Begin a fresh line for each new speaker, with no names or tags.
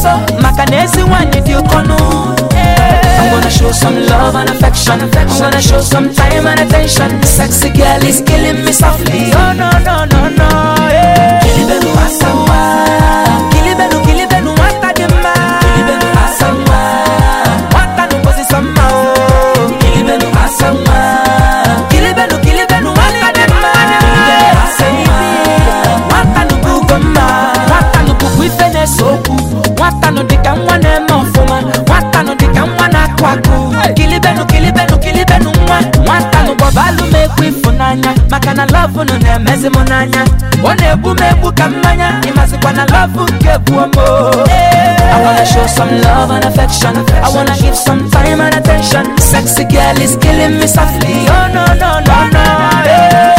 so makanesi wani di ukono. I'm gonna show some love and affection. I'm gonna show some time and attention. The sexy girl is killing me softly. Oh no no no no. Kilibelu asawa, kilibelu wata dema. Kilibelu asawa, wata no kosi sama. Kilibelu asawa, kilibelu wata dema. Kilibelu asawa, wata no bugoma, wata no bukwifene soku, wata no dika mwane mofuma, wata no dika mwana kwaku. Kilibelu mwa, wata no bobalu mekwifunanya, makana love no nemezi monanya. One bume kamanya, imasi kwa na love kebuamo. I wanna show some love and affection. I wanna give some time and attention. Sexy girl is killing me softly. Oh no no no no.